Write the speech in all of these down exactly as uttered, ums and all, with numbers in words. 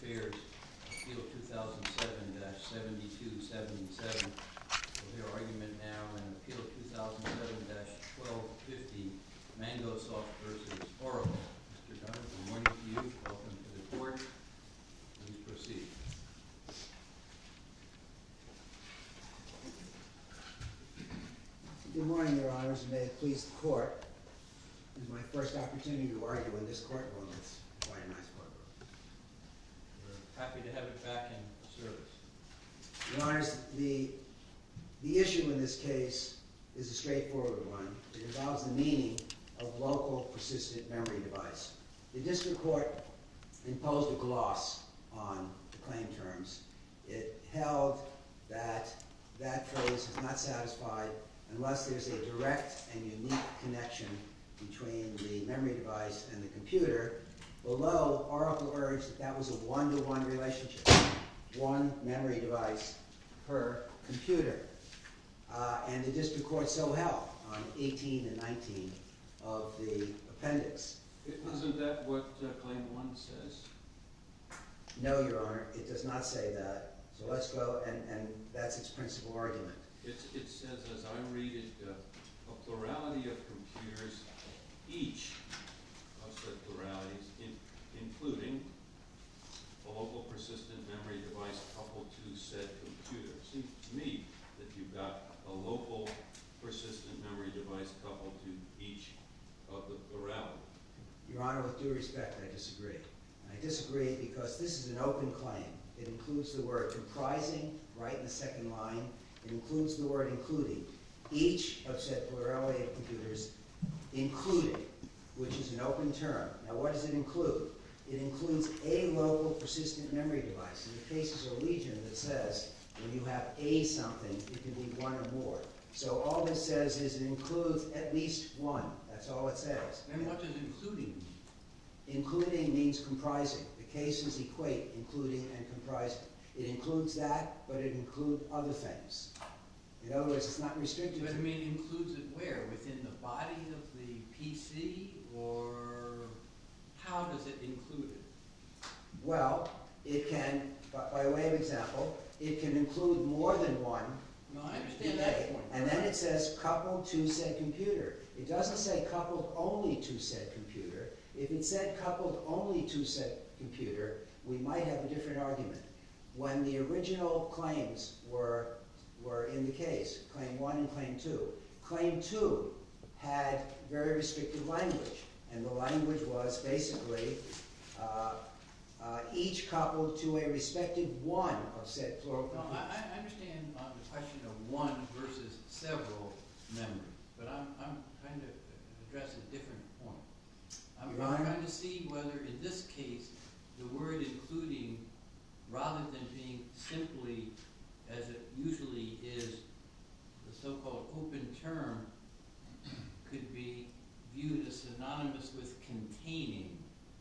Affairs, Appeal two thousand seven dash seventy-two seventy-seven. We'll hear argument now in Appeal two thousand seven dash twelve fifty, Mangosoft versus Oracle. Mister Gunner, good morning to you. Welcome to the court. Please proceed. Good morning, Your Honors, and may it please the court. This is my first opportunity to argue in this courtroom. It's quite a nice courtroom. We're happy to have it back in service. Your Honors, the, the issue in this case is a straightforward one. It involves the meaning of local persistent memory device. The district court imposed a gloss on the claim terms. It held that that phrase is not satisfied unless there's a direct and unique connection between the memory device and the computer. Below, Oracle urged that that was a one-to-one relationship, one memory device per computer. Uh, and the district court so held on eighteen and nineteen of the appendix. Isn't that what uh, Claim one says? No, Your Honor, it does not say that. So let's go, and, and that's its principal argument. It's, it says, as I read it, uh, a plurality of computers, each of said pluralities, in, including a local persistent memory device coupled to said computer. Seems to me that you've got a local persistent memory device coupled to each of the plurality. Your Honor, with due respect, I disagree. I disagree because this is an open claim. It includes the word comprising right in the second line. It includes the word including. Each of said plurality of computers included, which is an open term. Now, what does it include? It includes a local persistent memory device. And the cases are legion that says when you have a something, it can be one or more. So all this says is it includes at least one. That's all it says. And what does including mean? Including means comprising. The cases equate including and comprising. It includes that, but it includes other things. In other words, it's not restricted But to... I mean, includes it where? Within the body of the P C, or how does it include it? Well, it can, by, by way of example, it can include more than one. No, I understand that point. And then it says coupled to said computer. It doesn't say coupled only to said computer. If it said coupled only to said computer, we might have a different argument. When the original claims were, were in the case, Claim one and Claim two, Claim two had very restrictive language. And the language was basically uh, uh, each coupled to a respective one of said plural No, computers. I, I understand on the question of one versus several memories, but I'm, I'm trying to address a different point. I'm, Your I'm Honor? trying to see whether in this case the word including, rather than being simply, as it usually is, the so-called open term, could be viewed as synonymous with containing.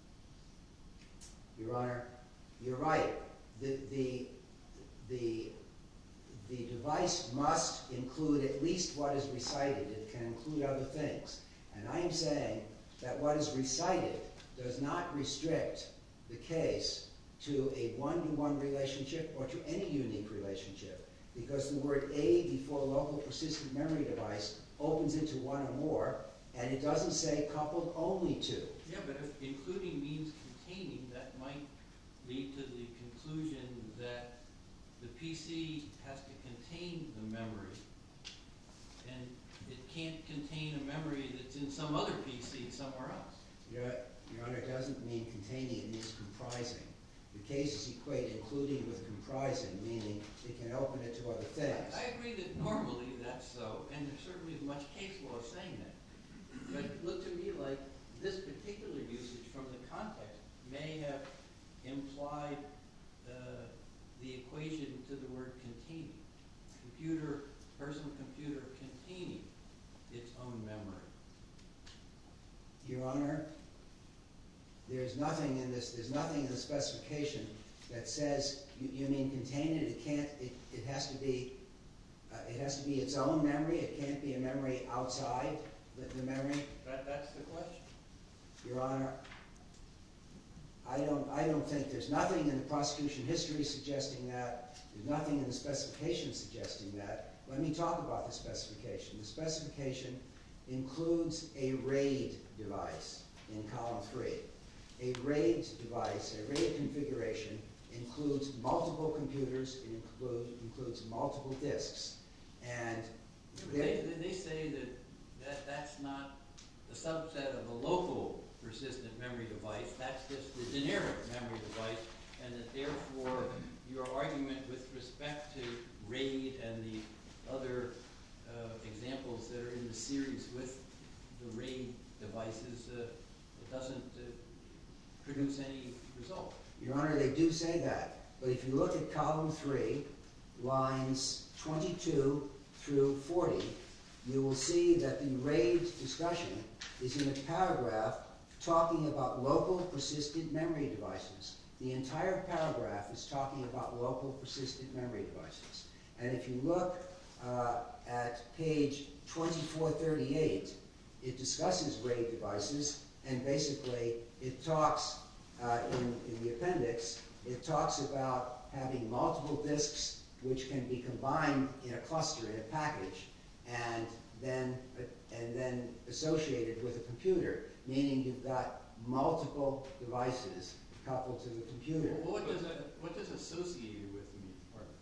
Your Honor, you're right. The, the, the, the device must include at least what is recited. It can include other things. And I am saying that what is recited does not restrict the case to a one-to-one relationship or to any unique relationship, because the word a before local persistent memory device opens into one or more, and it doesn't say coupled only to. Yeah, but if including means containing, that might lead to the conclusion that the P C has to contain the memory, and it can't contain a memory that's in some other P C somewhere else. Your, Your Honor, it doesn't mean containing, it means comprising. The cases equate including with comprising, meaning it can open it to other things. I agree that normally that's so, and there certainly is much case law saying that. But it looked to me like this particular usage from the context may have implied uh, the equation to the word containing. Computer, personal computer containing its own memory. Your Honor, there's nothing in this, there's nothing in the specification that says, you, you mean contain it, it can't, it, it has to be, uh, it has to be its own memory, it can't be a memory outside the, the memory. That, that's the question. Your Honor, I don't, I don't think, there's nothing in the prosecution history suggesting that. There's nothing in the specification suggesting that. Let me talk about the specification. The specification includes a RAID device in column three. A RAID device, a RAID configuration, includes multiple computers, it include, includes multiple disks. And They, they, they say that, that that's not the subset of a local persistent memory device, that's just the generic memory device, and that therefore your argument with respect to RAID and the other uh, examples that are in the series with the RAID devices, uh, it doesn't uh, produce any result. Your Honor, they do say that, but if you look at column three, lines twenty-two through forty, you will see that the RAID discussion is in a paragraph talking about local persistent memory devices. The entire paragraph is talking about local persistent memory devices. And if you look uh, at page twenty-four thirty-eight, it discusses RAID devices, and basically it talks uh, in, in the appendix, it talks about having multiple disks which can be combined in a cluster, in a package, and then, uh, and then associated with a computer, meaning you've got multiple devices coupled to the computer. Well, what does, that, what does associated with mean?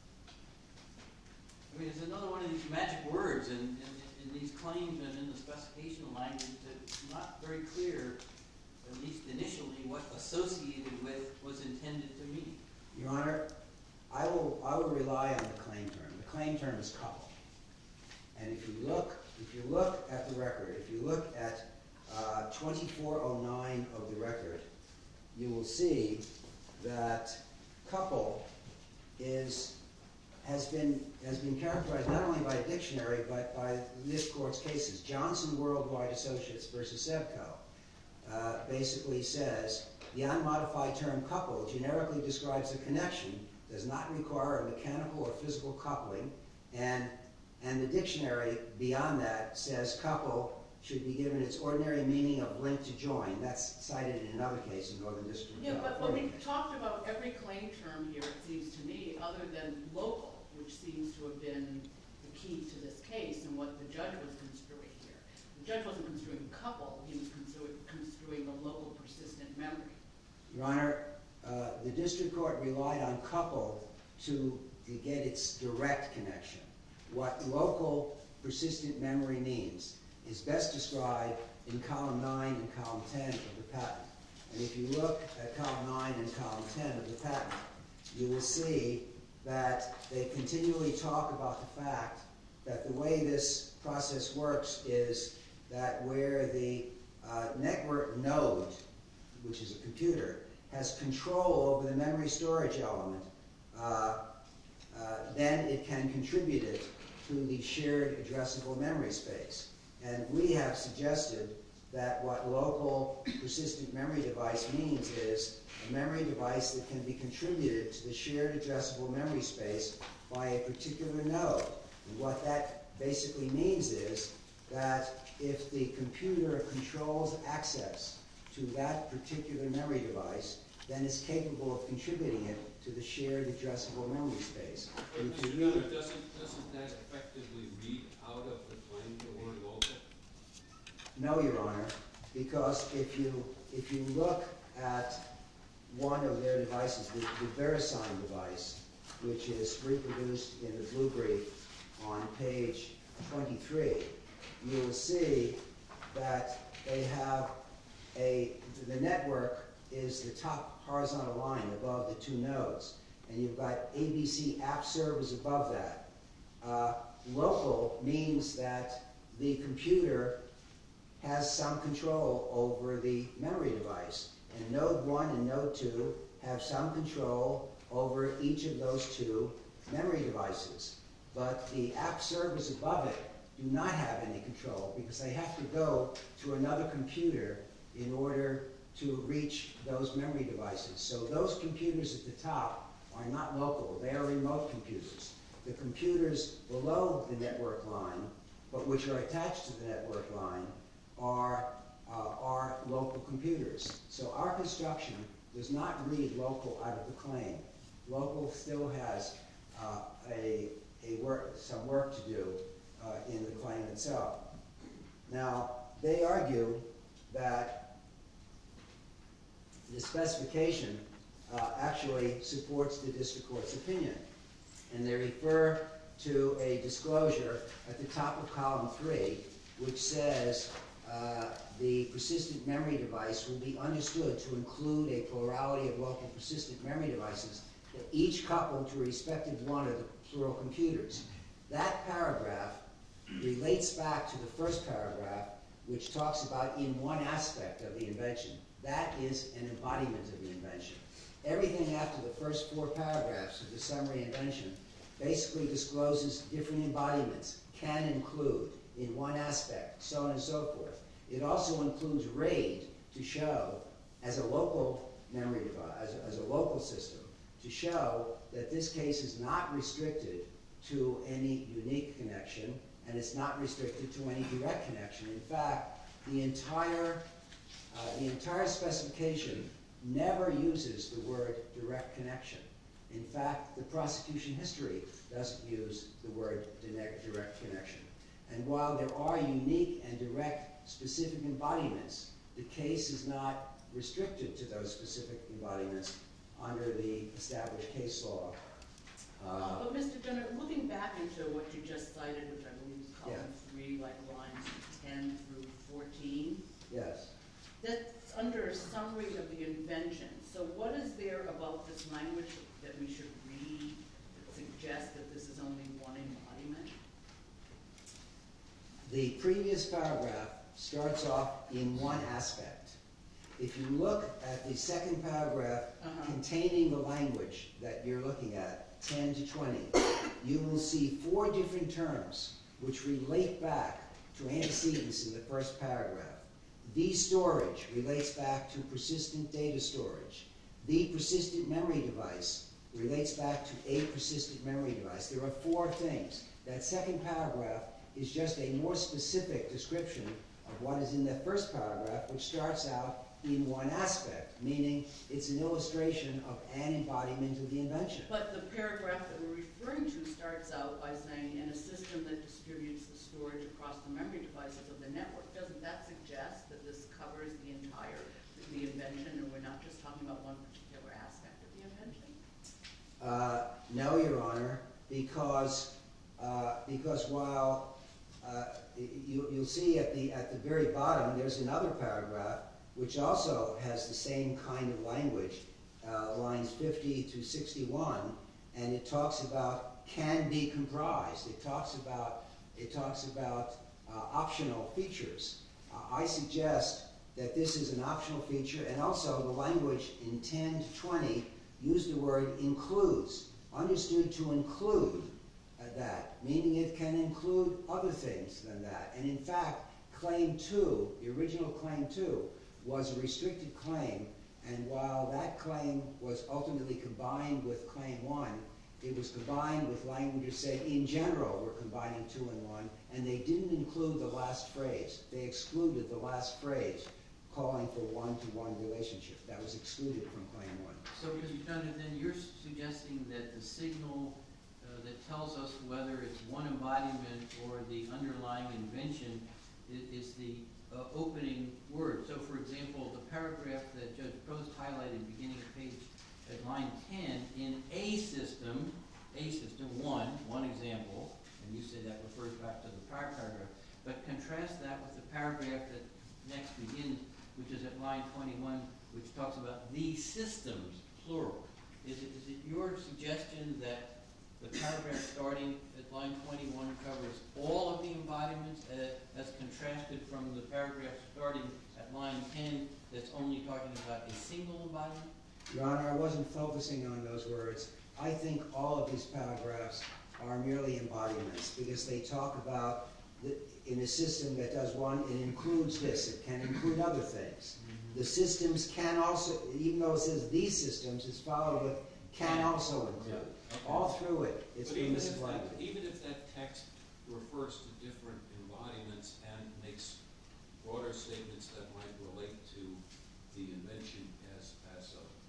I mean, it's another one of these magic words in, in, in these claims and in the specification language that's not very clear, at least initially, what associated with was intended to mean. Your Honor, I will, I will rely on the claim term. The claim term is coupled. And if you look, if you look at the record, if you look at uh, twenty-four oh nine of the record, you will see that couple is has been has been characterized not only by a dictionary but by this court's cases. Johnson Worldwide Associates versus Sevco uh, basically says the unmodified term couple generically describes a connection, does not require a mechanical or physical coupling, and and the dictionary beyond that says couple should be given its ordinary meaning of link to join. That's cited in another case in Northern District of Yeah, but California. when we talked about every claim term here, it seems to me, other than local, which seems to have been the key to this case and what the judge was construing here. The judge wasn't construing couple, he was construing, construing the local persistent memory. Your Honor, uh, the district court relied on couple to, to get its direct connection. What local persistent memory means is best described in column nine and column ten of the patent. And if you look at column nine and column ten of the patent, you will see that they continually talk about the fact that the way this process works is that where the uh, network node, which is a computer, has control over the memory storage element, uh, uh, then it can contribute it to the shared addressable memory space. And we have suggested that what local persistent memory device means is a memory device that can be contributed to the shared addressable memory space by a particular node. And what that basically means is that if the computer controls access to that particular memory device, then it's capable of contributing it to the shared addressable memory space. But And if you Mister read- Miller, doesn't, doesn't that effectively read out of the claim the word local? No, Your Honor, because if you if you look at one of their devices, the, the VeriSign device, which is reproduced in the blue brief on page twenty-three, you will see that they have a, the network is the top horizontal line above the two nodes, and you've got A B C app servers above that. Uh, local means that the computer has some control over the memory device, and node one and node two have some control over each of those two memory devices. But the app servers above it do not have any control because they have to go to another computer in order to reach those memory devices. So those computers at the top are not local, they are remote computers. The computers below the network line, but which are attached to the network line, are, uh, are local computers. So our construction does not read local out of the claim. Local still has uh, a, a work, some work to do uh, in the claim itself. Now, they argue that the specification uh, actually supports the district court's opinion, and they refer to a disclosure at the top of column three, which says uh, the persistent memory device will be understood to include a plurality of local persistent memory devices, that each coupled to a respective one of the plural computers. That paragraph relates back to the first paragraph, which talks about in one aspect of the invention. That is an embodiment of the invention. Everything after the first four paragraphs of the summary invention basically discloses different embodiments, can include, in one aspect, so on and so forth. It also includes RAID to show, as a local memory device, as a, as a local system, to show that this case is not restricted to any unique connection, and it's not restricted to any direct connection. In fact, the entire, uh, the entire specification never uses the word direct connection. In fact, the prosecution history doesn't use the word direct connection. And while there are unique and direct specific embodiments, the case is not restricted to those specific embodiments under the established case law. Uh, But Mister Jenner, looking back into what you just cited, which I believe is column Yeah. three, like lines ten through fourteen, yes. that's under summary of the invention. So what is there about this language that we should read that suggests that this is only one embodiment? The previous paragraph starts off in one aspect. If you look at the second paragraph Uh-huh. containing the language that you're looking at, ten to twenty, you will see four different terms which relate back to antecedents in the first paragraph. The storage relates back to persistent data storage. The persistent memory device relates back to a persistent memory device. There are four things. That second paragraph is just a more specific description of what is in the first paragraph, which starts out in one aspect, meaning it's an illustration of an embodiment of the invention. But the paragraph that we're referring to starts out by saying, in a system that distributes the storage across the memory devices of the network. Doesn't that suggest that this covers the entire, the invention, and we're not just talking about one particular aspect of the invention? Uh, no, Your Honor, because uh, because while uh, you, you'll see at the at the very bottom, there's another paragraph which also has the same kind of language, uh, lines fifty to sixty-one, and it talks about can be comprised. It talks about it talks about uh, optional features. Uh, I suggest that this is an optional feature, and also the language in ten to twenty use the word includes, understood to include uh, that, meaning it can include other things than that. And in fact, claim two, the original claim two, was a restricted claim, and while that claim was ultimately combined with claim one, it was combined with languages saying, in general, we're combining two and one, and they didn't include the last phrase. They excluded the last phrase, calling for one-to-one relationship. That was excluded from claim one. So, Mister Dunn, then you're suggesting that the signal uh, that tells us whether it's one embodiment or the underlying invention is, is the uh, opening word. So, for example, the paragraph that Judge Prost highlighted beginning of page at line ten, in a system, a system, one, one example, and you said that refers back to the prior paragraph, but contrast that with the paragraph that next begins, which is at line twenty-one, which talks about the systems, plural. Is it, is it your suggestion that the paragraph starting at line twenty-one covers all of the embodiments uh, as contrasted from the paragraph starting at line ten that's only talking about a single embodiment? Your Honor, I wasn't focusing on those words. I think all of these paragraphs are merely embodiments because they talk about, the, in a system that does one, it includes this, it can include other things. The systems can also, even though it says these systems, it's followed with can also include. Yeah, okay. All through it, it's But even if, permissive that, language. even if that text refers to different embodiments and makes broader statements that might relate to the invention as, as a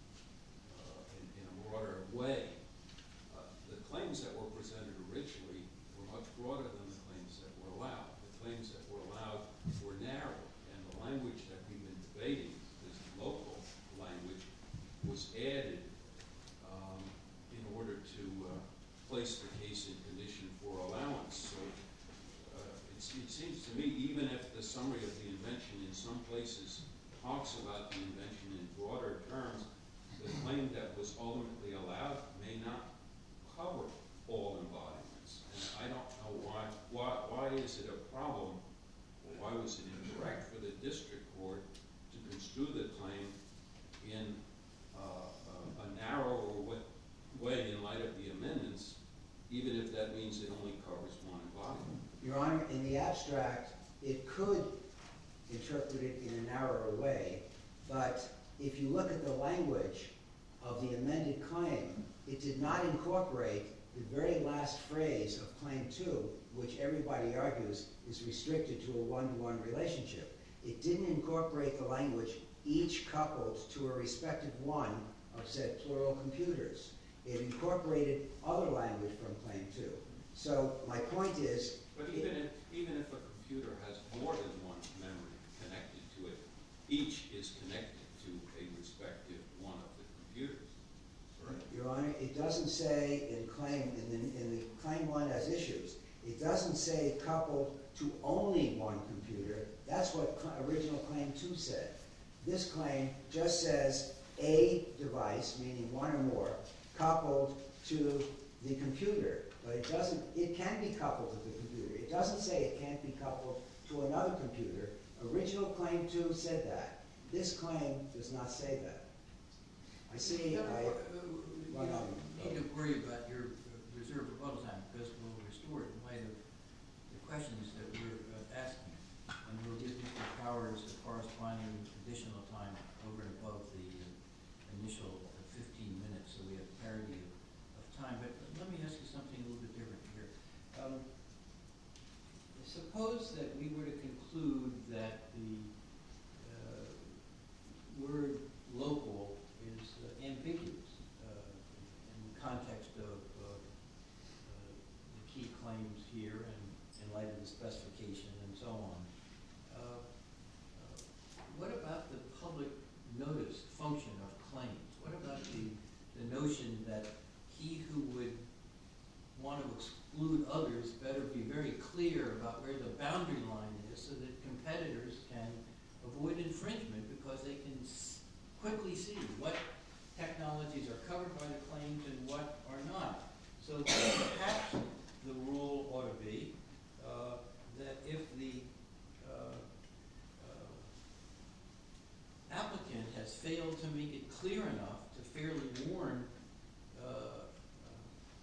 some places talks about the invention in broader terms, the claim that was ultimately allowed may not cover all embodiments. And I don't know why, why, why is it a problem, or why was it incorrect for the district court to construe the claim in uh, a, a narrower way, way in light of the amendments, even if that means it only covers one embodiment? Your Honor, in the abstract, it could interpret it in a narrower way, but if you look at the language of the amended claim, it did not incorporate the very last phrase of Claim two, which everybody argues is restricted to a one-to-one relationship. It didn't incorporate the language, each coupled to a respective one of said plural computers. It incorporated other language from Claim two. So my point is... But even if, even if a computer has more than one memory connected to it, each is connected to a respective one of the computers, correct? Your Honor, it doesn't say in claim, in the, in the Claim one as issues, it doesn't say coupled to only one computer. That's what cl- original Claim two said. This claim just says a device, meaning one or more, coupled to the computer. But it doesn't, it can be coupled to the computer. It doesn't say it can't be coupled to another computer. Original Claim two said that. This claim does not say that. I see, You I... don't Well, no. need to worry about your uh, reserve rebuttal time, because we'll restore it in light of the questions that we're uh, asking. And we'll give Mister Powers a corresponding additional time over and above the uh, initial fifteen minutes, so we have parity of, of time. But let me ask you something a little bit different here. Um, suppose that we were to conclude that the uh, word local is uh, ambiguous uh, in the context of uh, uh, the key claims here and in light of the specification and so on. Uh, uh, what about the public notice function of claims? What about the, the notion that he who would want to exclude others better be very clear about where the boundary line is so that competitors can avoid infringement because they can s- quickly see what technologies are covered by the claims and what are not. So perhaps the rule ought to be uh, that if the uh, uh, applicant has failed to make it clear enough to fairly warn uh, uh,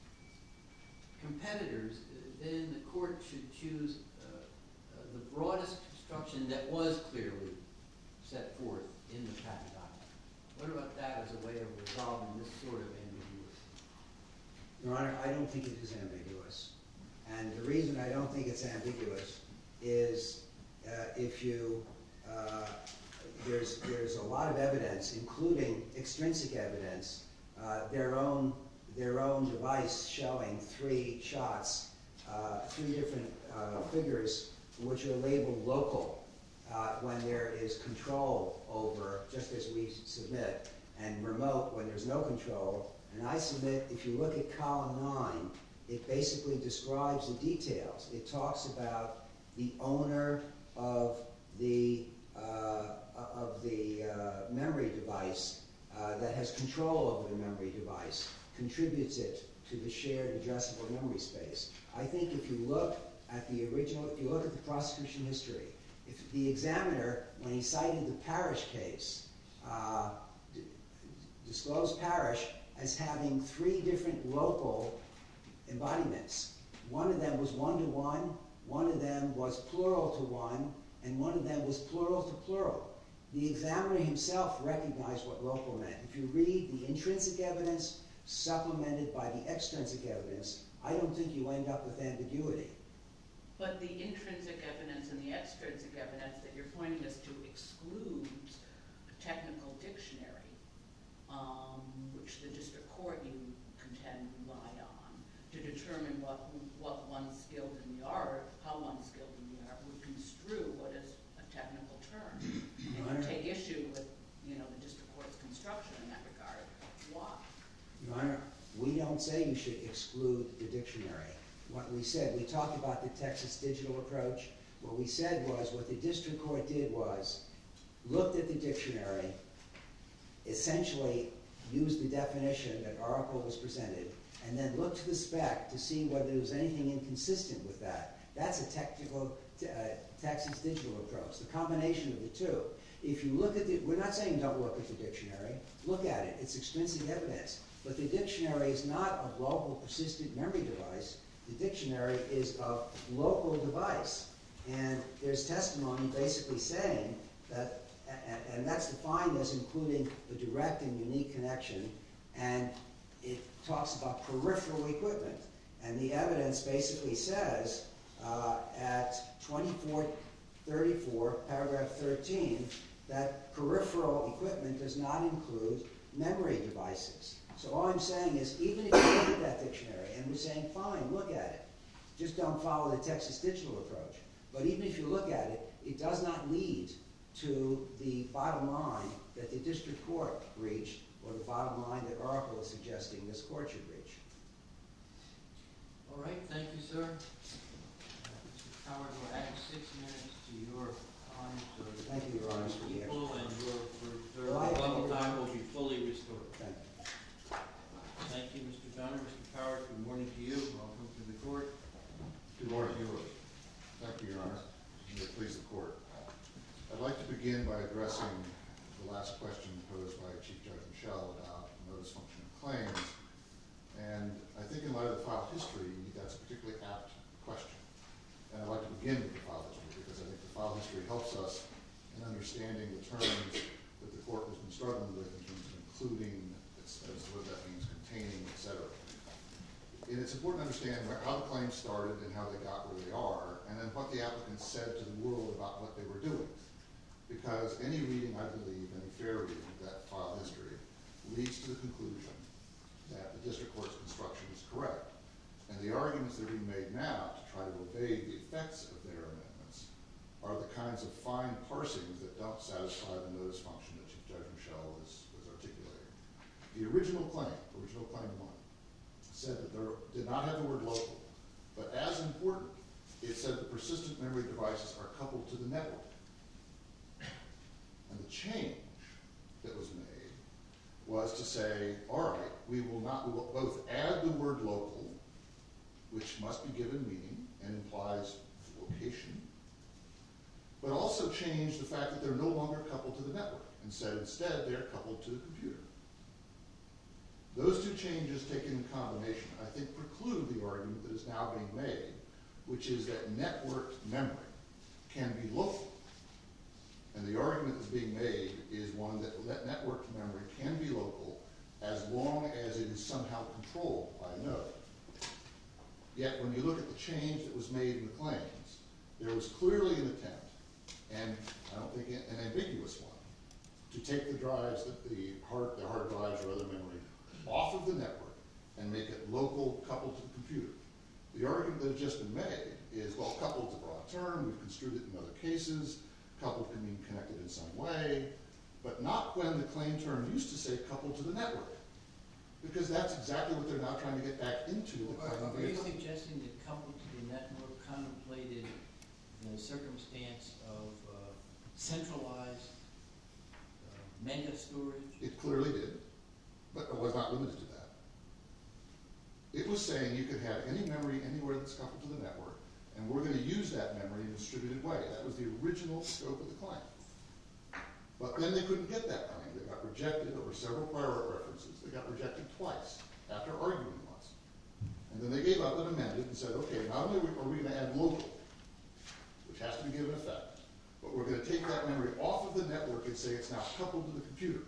competitors, then the court should choose uh, uh, the broadest construction that was clearly set forth in the patent document. What about that as a way of resolving this sort of ambiguity? Your Honor, I don't think it is ambiguous. And the reason I don't think it's ambiguous is uh, if you, uh, there's, there's a lot of evidence, including extrinsic evidence, uh, their own, their own device showing three shots, uh, three different uh, figures which are labeled local uh, when there is control over, just as we submit, and remote when there's no control. And I submit, if you look at column nine, it basically describes the details. It talks about the owner of the uh, of the uh, memory device uh, that has control over the memory device, contributes it to the shared addressable memory space. I think if you look at the original, if you look at the prosecution history, if the examiner, when he cited the Parrish case, uh, d- disclosed Parrish as having three different local embodiments. One of them was one-to-one, one of them was plural to one, and one of them was plural to plural. The examiner himself recognized what local meant. If you read the intrinsic evidence supplemented by the extrinsic evidence, I don't think you end up with ambiguity. But the intrinsic evidence and the extrinsic evidence that you're pointing us to excludes a technical dictionary, um, which the district court, you contend, relied on to determine what what one skilled in the art, how one skilled in the art would construe what is a technical term. And you take issue with, you know, the district court's construction in that regard. Why? Your Honor, we don't say you should exclude the dictionary. What we said, we talked about the Texas digital approach. What we said was, what the district court did was, looked at the dictionary, essentially used the definition that Oracle was presented, and then looked to the spec to see whether there was anything inconsistent with that. That's a technical, uh, Texas digital approach, the combination of the two. If you look at the, we're not saying don't look at the dictionary, look at it, it's extrinsic evidence. But the dictionary is not of local persistent memory device, the dictionary is of local device. And there's testimony basically saying that, and, and that's defined as including the direct and unique connection, and it talks about peripheral equipment. And the evidence basically says uh, at twenty-four thirty-four, paragraph thirteen, that peripheral equipment does not include memory devices. So all I'm saying is, even if you look at that dictionary, and we're saying, fine, look at it, just don't follow the Texas digital approach. But even if you look at it, it does not lead to the bottom line that the district court reached, or the bottom line that Oracle is suggesting this court should reach. All right, thank you, sir. Uh, Mister Howard will add six minutes to your time, so Thank you, Your Honor, for the equal, and your reserved Well, I- rebuttal time will be fully restored. Thank you. Thank you, Mister Donner. Mister Powers, good morning to you. Welcome to the court. Good morning, yours. Thank you, Your Honor. May it please the court. I'd like to begin by addressing the last question posed by Chief Judge Michel about notice function of claims. And I think in light of the file history, that's a particularly apt question. And I'd like to begin with the file history because I think the file history helps us in understanding the terms that the court has been struggling with in terms of including, as to what that means, containing, et cetera. And it's important to understand where, how the claims started and how they got where they are, and then what the applicants said to the world about what they were doing. Because any reading, I believe, any fair reading of that file history leads to the conclusion that the district court's construction is correct. And the arguments that are being made now to try to evade the effects of their amendments are the kinds of fine parsings that don't satisfy the notice function that Chief Judge Michel was, was articulating. The original claim, original claim one, said that there did not have the word local, but as important, it said the persistent memory devices are coupled to the network. And the change that was made was to say, all right, we will not, we will both add the word local, which must be given meaning and implies location, but also change the fact that they're no longer coupled to the network, and said instead they're coupled to the computer. Those two changes taken in combination, I think, preclude the argument that is now being made, which is that networked memory can be local. And the argument that's being made is one that networked memory can be local as long as it is somehow controlled by a node. Yet when you look at the change that was made in the claims, there was clearly an attempt, and I don't think an ambiguous one, to take the drives, that the hard, the hard drives or other memory, off of the network and make it local, coupled to the computer. The argument that has just been made is, well, coupled is a broad term, we've construed it in other cases, coupled can mean connected in some way, but not when the claim term used to say coupled to the network. Because that's exactly what they're now trying to get back into. The claim Are you base. suggesting that coupled to the network contemplated the circumstance of uh, centralized uh, mega storage? It clearly did, but it was not limited to that. It was saying you could have any memory anywhere that's coupled to the network, and we're going to use that memory in a distributed way. That was the original scope of the claim. But then they couldn't get that claim. They got rejected over several prior art references. They got rejected twice after arguing once. And then they gave up and amended and said, okay, not only are we going to add local, which has to be given effect, but we're going to take that memory off of the network and say it's now coupled to the computer.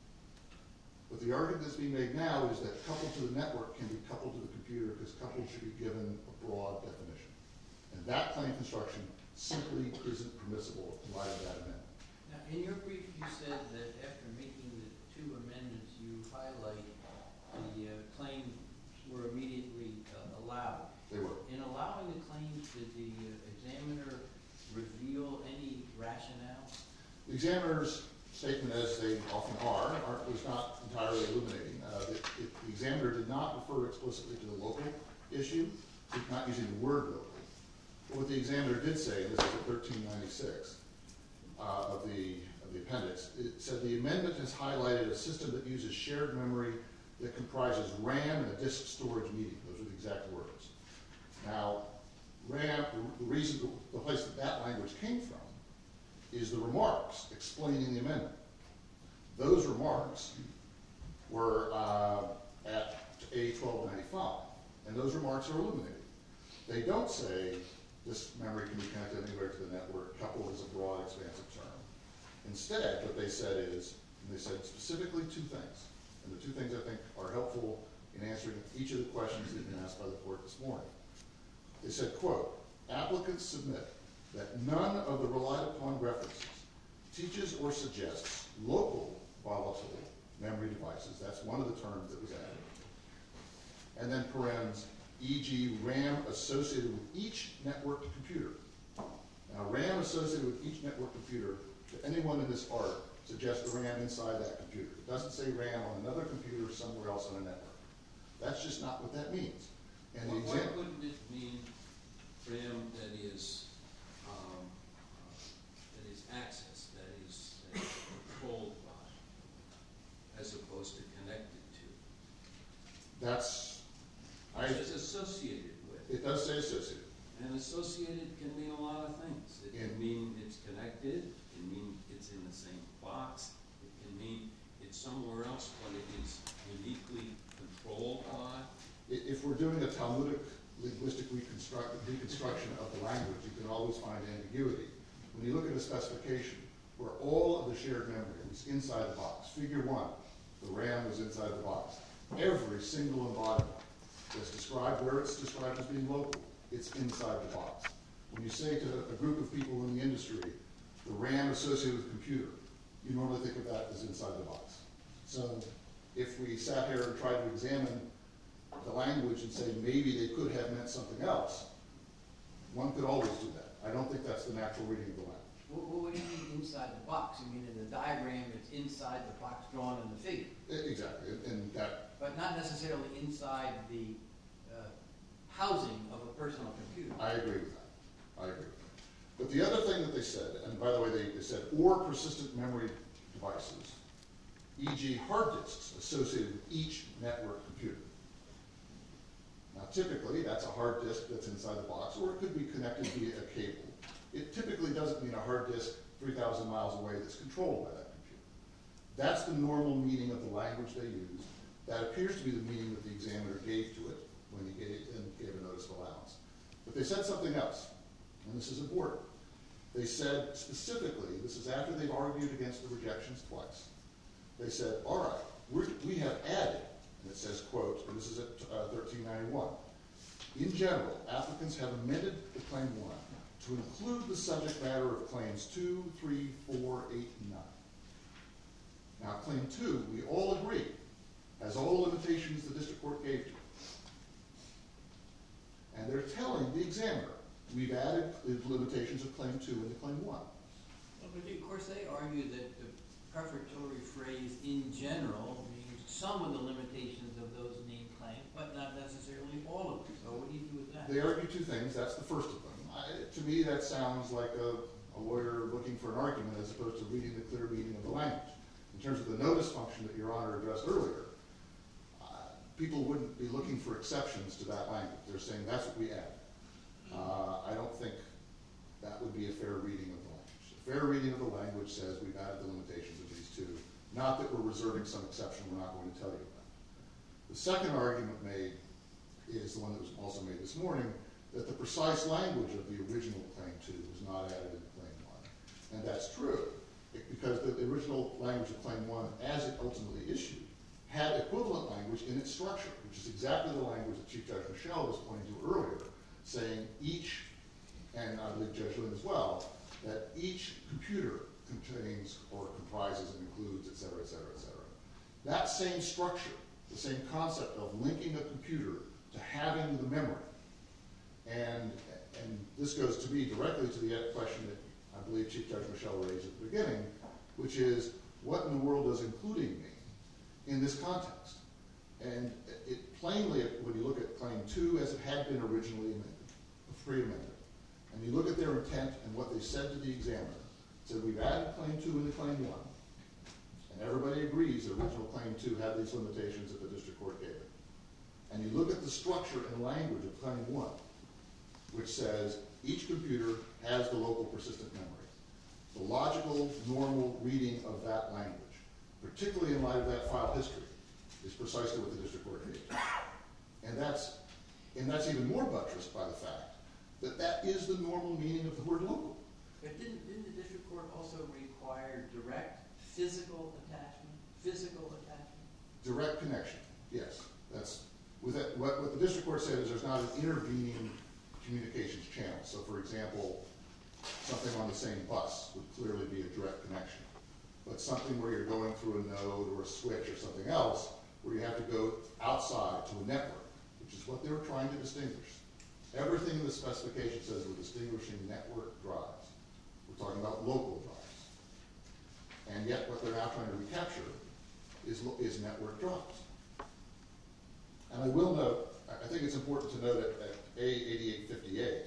But the argument that's being made now is that coupled to the network can be coupled to the computer because coupled should be given a broad definition. And that claim construction simply isn't permissible in light of that amendment. Now, in your brief, you said that after making the two amendments, you highlight the uh, claims were immediately uh, allowed. They were. In allowing the claims, did the uh, examiner reveal any rationale? The examiner's statement, as they often are, are was not entirely illuminating. Uh, the, it, the examiner did not refer explicitly to the local issue, not using the word local. But what the examiner did say, and this is at thirteen ninety-six uh, of the of the appendix, it said the amendment has highlighted a system that uses shared memory that comprises RAM and a disk storage medium. Those are the exact words. Now, RAM, the reason, the place that that language came from is the remarks explaining the amendment. Those remarks were uh, at A twelve ninety-five, and those remarks are eliminated. They don't say this memory can be connected anywhere to the network. Coupled is a broad, expansive term. Instead, what they said is, and they said specifically two things, and the two things I think are helpful in answering each of the questions that have been asked by the court this morning. They said, quote, applicants submit that none of the relied upon references teaches or suggests local volatile memory devices. That's one of the terms that was added. And then parens, for example, RAM associated with each networked computer. Now, RAM associated with each networked computer, to anyone in this art, suggests the RAM inside that computer. It doesn't say RAM on another computer somewhere else on a network. That's just not what that means. And the Why why example, wouldn't it mean RAM that is, um, uh, that is access, that is, that is controlled by, as opposed to connected to? that's, I, It says associated with. it does say associated. And associated can mean a lot of things. It can Yeah. mean it's connected, it can mean it's in the same box, it can mean it's somewhere else, but it is uniquely controlled by. I- If we're doing a Talmudic linguistic reconstruct, reconstruction of the language, you can always find ambiguity. When you look at a specification where all of the shared memory is inside the box, figure one, the RAM was inside the box. Every single embodiment that's described where it's described as being local, it's inside the box. When you say to a group of people in the industry, the RAM associated with computer, you normally think of that as inside the box. So if we sat here and tried to examine the language and say maybe they could have meant something else, one could always do that. I don't think that's the natural reading of the language. What, what do you mean inside the box? You mean in the diagram, it's inside the box drawn in the figure, E- Exactly, and that, but not necessarily inside the uh, housing of a personal computer. I agree with that. I agree with that. But the other thing that they said, and by the way, they, they said, or persistent memory devices, for example hard disks associated with each network computer. Now typically, that's a hard disk that's inside the box, or it could be connected via a cable. It typically doesn't mean a hard disk three thousand miles away that's controlled by that computer. That's the normal meaning of the language they use. That appears to be the meaning that the examiner gave to it when he gave, and gave a notice of allowance. But they said something else, and this is important. They said specifically, this is after they've argued against the rejections twice, they said, all right, we're, we have added, and it says, quote, and this is at uh, thirteen ninety-one, in general, applicants have amended the claim one to include the subject matter of claims two, three, four, eight, and nine. Now, claim two, we all agree, has all the limitations the district court gave to it. And they're telling the examiner, we've added the limitations of claim two into claim one. Well, but of course, they argue that the prefatory phrase "in general" means some of the limitations of those named claims, but not necessarily all of them. So what do you do with that? They argue two things. That's the first of them. I, to me, that sounds like a, a lawyer looking for an argument as opposed to reading the clear meaning of the language. In terms of the notice function that Your Honor addressed earlier, uh, people wouldn't be looking for exceptions to that language. They're saying that's what we add. Uh, I don't think that would be a fair reading of the language. A fair reading of the language says we've added the limitations of these two, not that we're reserving some exception we're not going to tell you about. The second argument made is the one that was also made this morning, that the precise language of the original claim two was not added into claim one. And that's true, because the, the original language of claim one, as it ultimately issued, had equivalent language in its structure, which is exactly the language that Chief Judge Michel was pointing to earlier, saying each, and I believe Judge Lynn as well, that each computer contains or comprises and includes, et cetera, et cetera, et cetera. That same structure, the same concept of linking a computer to having the memory, and, and this goes to me directly to the question that I believe Chief Judge Michel raised at the beginning, which is, what in the world does including mean in this context? And it plainly, when you look at claim two as it had been originally amended, pre-amended, and you look at their intent and what they said to the examiner, So we've added claim two into claim one, and everybody agrees the original claim two had these limitations that the district court gave it. And you look at the structure and language of claim one, which says each computer has the local persistent memory. The logical, normal reading of that language, particularly in light of that file history, is precisely what the district court gave. And that's, and that's even more buttressed by the fact that that is the normal meaning of the word local. But didn't, didn't the district court also require direct physical attachment, physical attachment? Direct connection, yes. That's, with that, what, what the district court said is there's not an intervening communications channel. So for example, something on the same bus would clearly be a direct connection. But something where you're going through a node or a switch or something else, where you have to go outside to a network, which is what they were trying to distinguish. Everything in the specification says we're distinguishing network drives. We're talking about local drives. And yet what they're now trying to recapture is, is network drives. And I will note, I think it's important to note that at A eighty-eight fifty-eight,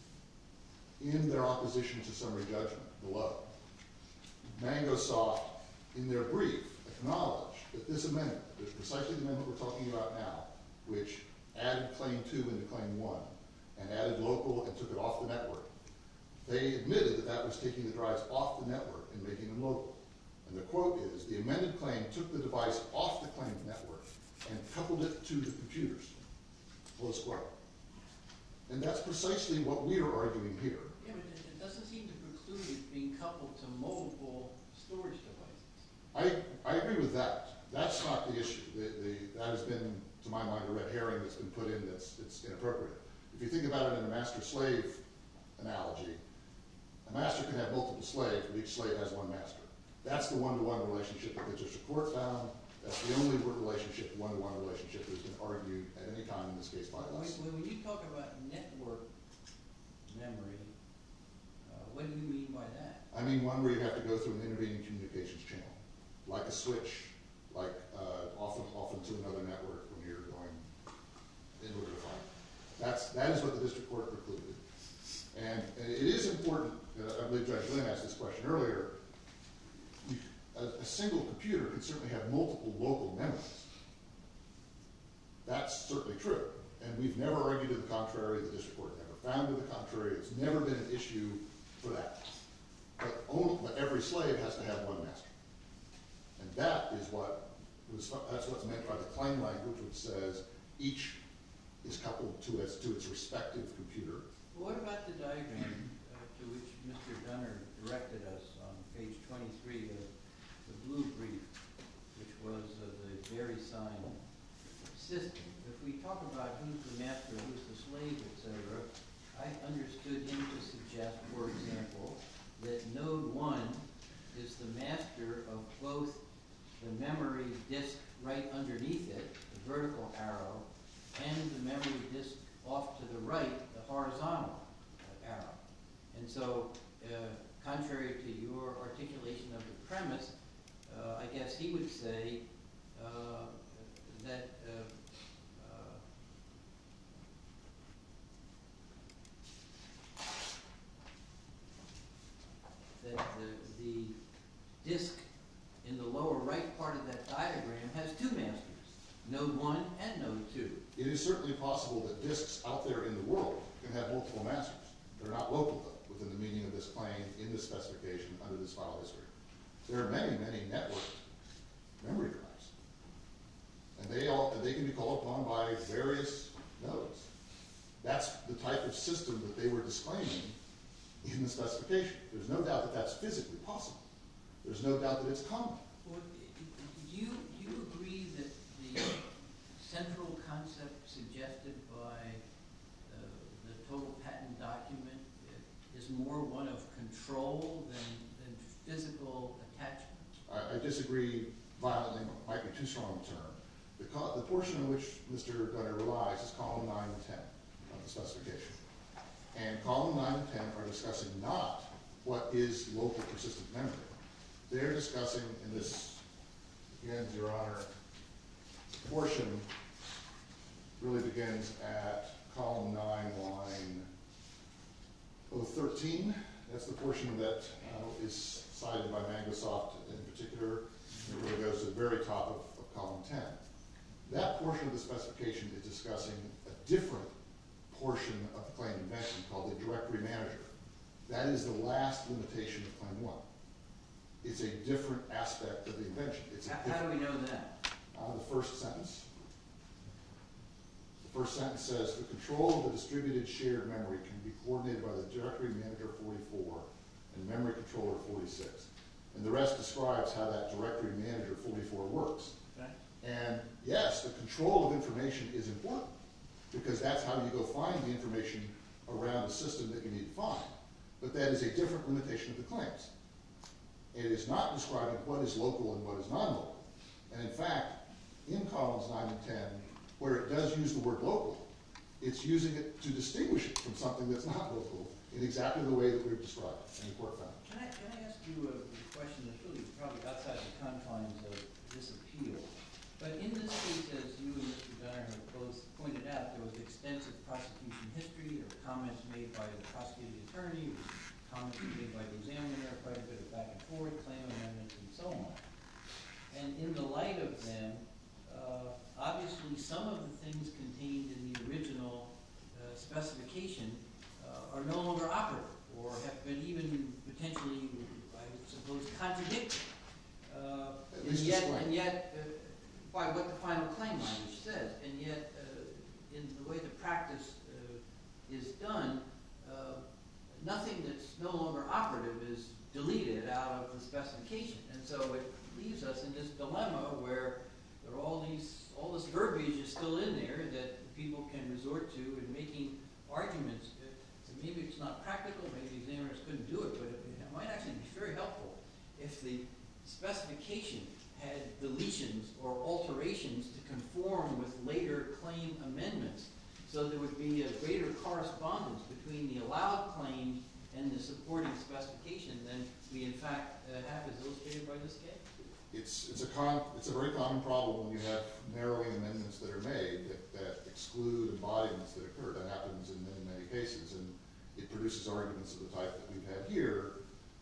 in their opposition to summary judgment below, MangoSoft, in their brief, acknowledged that this amendment, that precisely the amendment we're talking about now, which added claim two into claim one, and added local and took it off the network, they admitted that that was taking the drives off the network and making them local. And the quote is, the amended claim took the device off the claimed network and coupled it to the computers, close quote. And that's precisely what we are arguing here. Yeah, but it, it doesn't seem to preclude it being coupled to multiple storage devices. I, I agree with that. That's not the issue. The, the, that has been, to my mind, a red herring that's been put in that's, that's inappropriate. If you think about it in a master-slave analogy, a master can have multiple slaves, but each slave has one master. That's the one-to-one relationship that the district court found. That's the only relationship, one-to-one relationship that has been argued at any time in this case by When, us. when you talk about network memory, uh, what do you mean by that? I mean one where you have to go through an intervening communications channel, like a switch, like uh, often, often to another network when you're going in order to find. That's, that is what the district court precluded. And, and it is important, uh, I believe Judge Lynn asked this question earlier, you, a, a single computer can certainly have multiple local memories. That's certainly true. And we've never argued to the contrary, the district court never found to the contrary, it's never been an issue for that. But, only, but every slave has to have one master. And that is what, was, that's what's meant by the claim language, which says each is coupled to its, to its respective computer. Well, what about the diagram uh, to which Mister Dunner directed us on page twenty-three of the blue brief, which was uh, the VeriSign system? If we talk about who's the master, who's the slave, et cetera, I understood him to suggest, for example, that node one is the master of both the memory disk right underneath it, the vertical arrow, and the memory disk off to the right, the horizontal uh, arrow. And so, uh, contrary to your articulation of the premise, uh, I guess he would say uh, that uh, uh, that the, the disk in the lower right part of that diagram has two masters, node one and node two. It is certainly possible that disks out there in the world can have multiple masters. They're not local, though, within the meaning of this claim, in this specification, under this file history. There are many, many networked memory drives. And they all they can be called upon by various nodes. That's the type of system that they were disclaiming in the specification. There's no doubt that that's physically possible. There's no doubt that it's common. Well, do you, do you agree that the central concept suggested by uh, the total patent document is more one of control than, than physical attachment? I, I disagree violently, might be too strong a term. The, co the portion on which Mister Gunner relies is column nine and ten of the specification. And column nine and ten are discussing not what is local persistent memory. They're discussing, in this, again, Your Honor, portion really begins at column nine, line oh thirteen, That's the portion that uh, is cited by Microsoft in particular. It really goes to the very top of, of column ten. That portion of the specification is discussing a different portion of the claimed invention called the directory manager. That is the last limitation of claim one. It's a different aspect of the invention. It's a How, how do different, we know that? uh, the first sentence. The first sentence says, the control of the distributed shared memory can be coordinated by the directory manager forty-four and memory controller forty-six. And the rest describes how that directory manager forty-four works. Okay. And yes, the control of information is important because that's how you go find the information around a system that you need to find. But that is a different limitation of the claims. It is not describing what is local and what is non-local. And in fact, in columns nine and ten, where it does use the word local, it's using it to distinguish it from something that's not local in exactly the way that we've described and the court found. Can I, can I ask you a question that's really probably outside the confines of this appeal? But in this case, as you and Mister Gunner have both pointed out, there was extensive prosecution history, there were comments made by the prosecuting attorney, there was comments made by the examiner, quite a bit of back and forth, claim amendments, and so on. And in the light of them, uh, obviously some of the things contained in the original uh, specification uh, are no longer operative, or have been even potentially, I would suppose, contradicted. Uh, At and least yet, explain. and yet, uh, by what the final claim language says, and yet, uh, in the way the practice uh, is done, uh, nothing that's no longer operative is deleted out of the specification. And so it leaves us in this dilemma where there are all these, all this verbiage is still in there that people can resort to in making arguments. Uh, so maybe it's not practical, maybe the examiners couldn't do it, but it, it might actually be very helpful if the specification had deletions or alterations to conform with later claim amendments, so there would be a greater correspondence between the allowed claims and the supporting specification than we in fact uh, have as illustrated by this case. It's, it's, a con, it's a very common problem when you have narrowing amendments that are made that, that exclude embodiments that occur. That happens in many, many cases, and it produces arguments of the type that we've had here.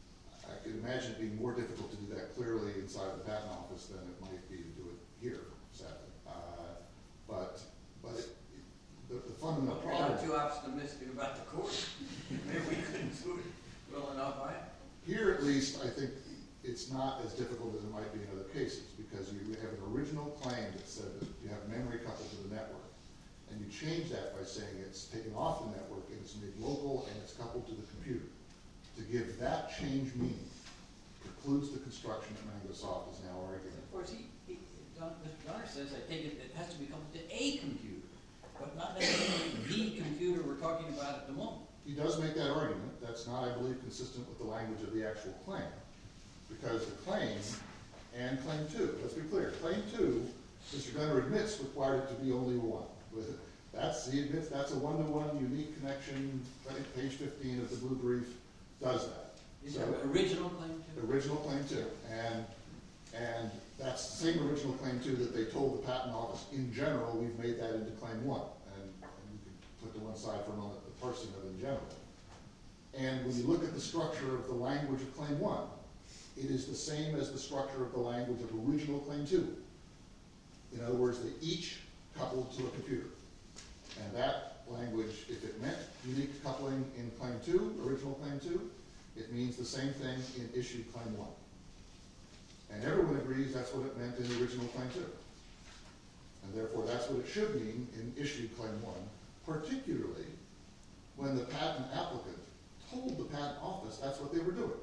I could imagine it being more difficult to do that clearly inside of the patent office than it might be to do it here, sadly. Uh, but but it, it, the, the fundamental We're problem... not too optimistic about the court. Maybe we couldn't do it well enough, right? Here, at least, I think it's not as difficult as it might be in other cases, because you have an original claim that said that you have memory coupled to the network, and you change that by saying it's taken off the network and it's made local and it's coupled to the computer. To give that change meaning precludes the construction that Microsoft is now arguing. Of course, he, he, Don, Mister Donner says, I take it, it has to be coupled to a computer, but not necessarily the computer we're talking about at the moment. He does make that argument. That's not, I believe, consistent with the language of the actual claim, because the claim and claim two, let's be clear, claim two, Mister Gunner admits required it to be only one. With that's he admits that's a one-to-one unique connection. I think page fifteen of the blue brief does that. Is So- that original claim to? Original claim two, and and that's the same original claim two that they told the patent office. In general, we've made that into claim one, and, and you can put to one side for a moment the parsing of in general. And when you look at the structure of the language of claim one, it is the same as the structure of the language of original claim two. In other words, they each coupled to a computer, and that language, if it meant unique coupling in claim two, original claim two, it means the same thing in issued claim one. And everyone agrees that's what it meant in the original claim two. And therefore, that's what it should mean in issued claim one, particularly when the patent applicant told the patent office that's what they were doing.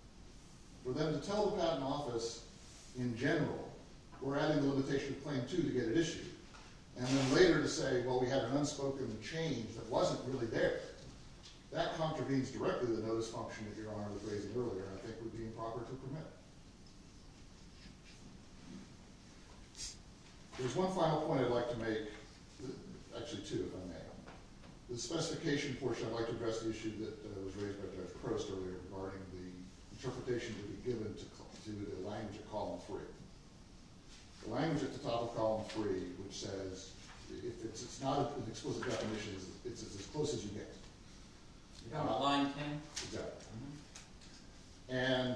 For them to tell the patent office, in general, we're adding the limitation of claim two to get it issued, and then later to say, well, we had an unspoken change that wasn't really there, that contravenes directly the notice function that Your Honor was raising earlier, and I think would be improper to permit. There's one final point I'd like to make, actually two, if I may. The specification portion, I'd like to address the issue that uh, was raised by Judge Prost earlier regarding the interpretation to be given to, to the language of column three. The language at the top of column three, which says, if it's, it's not an explicit definition, it's, it's as close as you get. You're talking about line ten? Exactly. And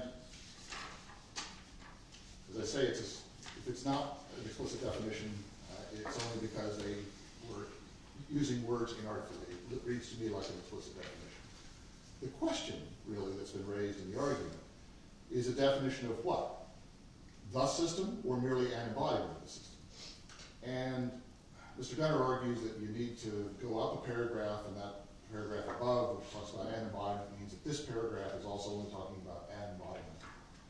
as I say, it's a, if it's not an explicit definition, uh, it's only because they were using words inartfully. It reads to me like an explicit definition. The question, really, that's been raised in the argument is a definition of what? The system, or merely an embodiment of the system? And Mister Gunner argues that you need to go up a paragraph, and that paragraph above, which talks about an embodiment, means that this paragraph is also only talking about an embodiment.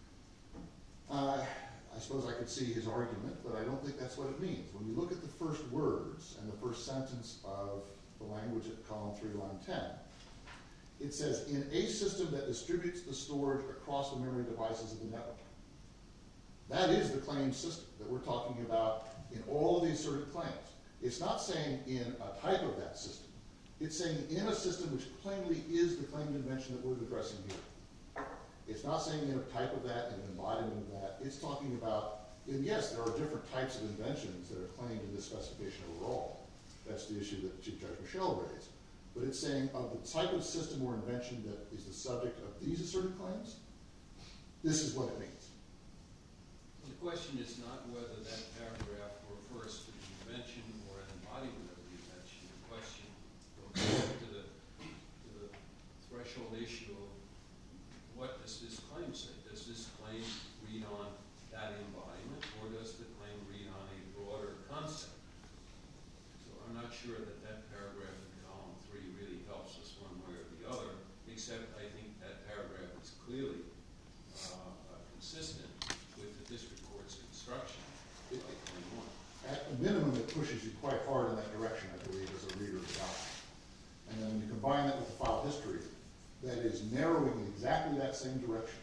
Uh, I suppose I could see his argument, but I don't think that's what it means. When you look at the first words and the first sentence of the language at column three, line ten, it says, in a system that distributes the storage across the memory devices of the network. That is the claimed system that we're talking about in all of the asserted claims. It's not saying in a type of that system. It's saying in a system which plainly is the claimed invention that we're addressing here. It's not saying in a type of that, in an embodiment of that. It's talking about, and yes, there are different types of inventions that are claimed in this specification overall. That's the issue that Chief Judge Michel raised. But it's saying of the type of system or invention that is the subject of these asserted claims, this is what it means. The question is not whether that paragraph refers to the invention or an embodiment of the invention. The question goes back to the, to the threshold issue of what does this claim say? Does this claim read on that embodiment, or does the claim read on a broader concept? So I'm not sure that that paragraph in column three really helps us one way or the other, except I think that paragraph is clearly uh, uh, consistent with the district court's instruction by claim one. At a minimum, it pushes you quite hard in that direction, I believe, as a reader of the document. And then when you combine that with the file history, that is narrowing in exactly that same direction.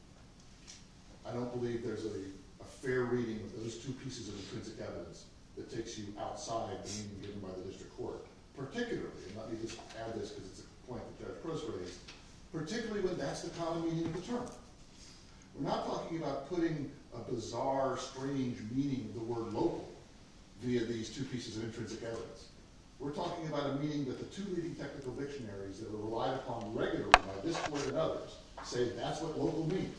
I don't believe there's a, a fair reading of those two pieces of intrinsic evidence that takes you outside the meaning given by the district court. Particularly, and let me just add this because it's a point that Judge Prost raised, particularly when that's the common meaning of the term. We're not talking about putting a bizarre, strange meaning of the word local via these two pieces of intrinsic evidence. We're talking about a meaning that the two leading technical dictionaries that are relied upon regularly by this court and others say that's what local means.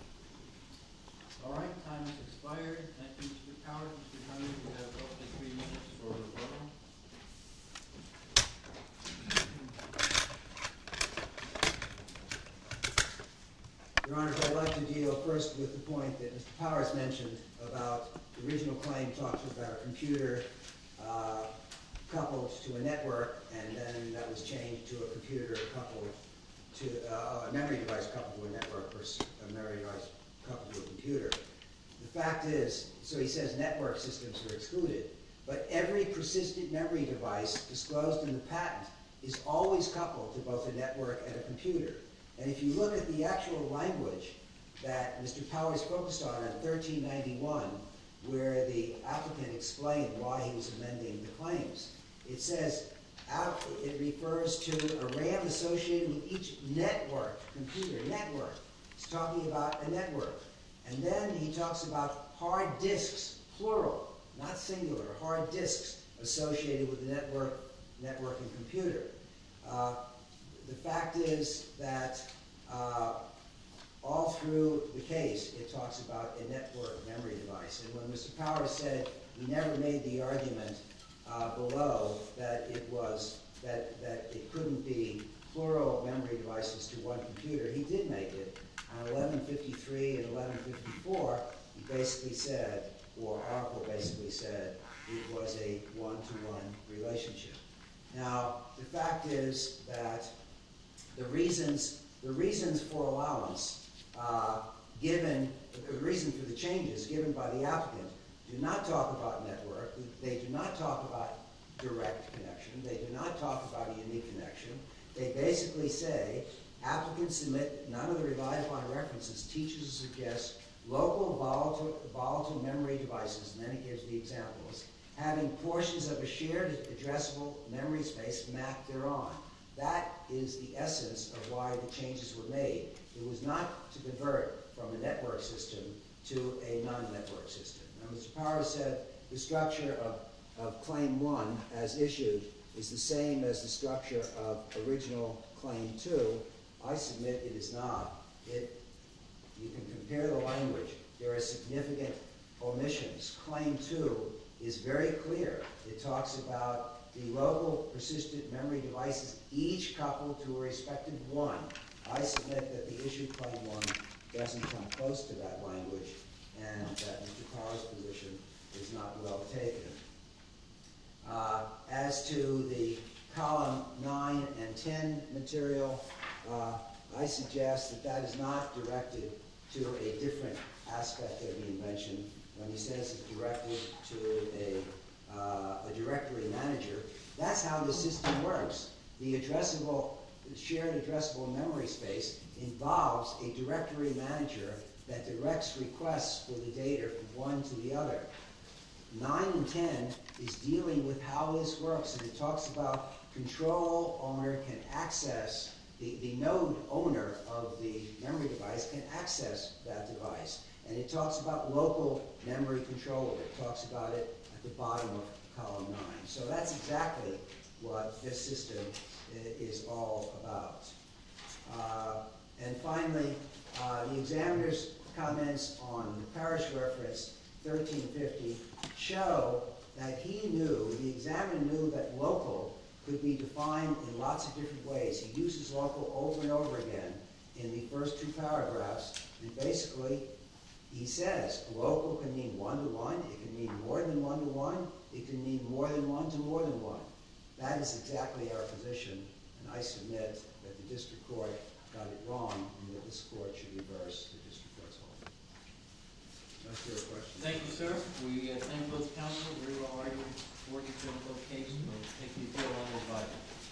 All right, time has expired. Thank you, Mister Powers. Mister Gunner, you have roughly three minutes for rebuttal. Your Honors, I'd like to deal first with the point that Mister Powers mentioned about the original claim talks about a computer uh, coupled to a network, and then that was changed to a computer coupled to uh, a memory device coupled to a network versus a memory device coupled to a computer. The fact is, so he says network systems are excluded, but every persistent memory device disclosed in the patent is always coupled to both a network and a computer. And if you look at the actual language that Mister Powers focused on in thirteen ninety-one, where the applicant explained why he was amending the claims, it says, it refers to a RAM associated with each network computer, network. It's talking about a network. And then he talks about hard disks, plural, not singular, hard disks associated with the network, network and computer. Uh, the fact is that uh, all through the case, it talks about a network memory device. And when Mister Powers said he never made the argument uh, below that it was that that it couldn't be plural memory devices to one computer, he did make it. On eleven fifty-three and eleven fifty-four, he basically said, or Oracle basically said, it was a one-to-one relationship. Now, the fact is that the reasons the reasons for allowance uh, given, the reason for the changes given by the applicant do not talk about network, they do not talk about direct connection, they do not talk about a unique connection. They basically say, applicants submit none of the relied upon references teaches or suggests local volatile, volatile memory devices, and then it gives the examples, having portions of a shared addressable memory space mapped thereon. That is the essence of why the changes were made. It was not to convert from a network system to a non-network system. Now, Mister Powers said the structure of, of Claim one as issued is the same as the structure of original Claim two. I submit it is not. It You can compare the language. There are significant omissions. Claim two is very clear. It talks about the local persistent memory devices, each coupled to a respective one. I submit that the issue claim one doesn't come close to that language, and that Mister Carr's position is not well taken. Uh, as to the column nine and ten material, uh, I suggest that that is not directed to a different aspect of the invention. When he says it's directed to a, uh, a directory manager, that's how the system works. The addressable, shared addressable memory space involves a directory manager that directs requests for the data from one to the other. nine and ten is dealing with how this works, and it talks about control owner can access, the, the node owner of the memory device can access that device. And it talks about local memory controller. It talks about it at the bottom of column nine. So that's exactly what this system is all about. Uh, and finally, uh, the examiner's comments on the parish reference thirteen fifty show that he knew, the examiner knew that local could be defined in lots of different ways. He uses local over and over again in the first two paragraphs, and basically he says local can mean one-to-one, it can mean more than one-to-one, it can mean more than one to more than one. That is exactly our position, and I submit that the district court got it wrong, and that this court should reverse the district court's holding. That's your question. Thank you, sir. We uh, thank both counsel, very well argued, for the both cases. We'll take the appeal on advisement.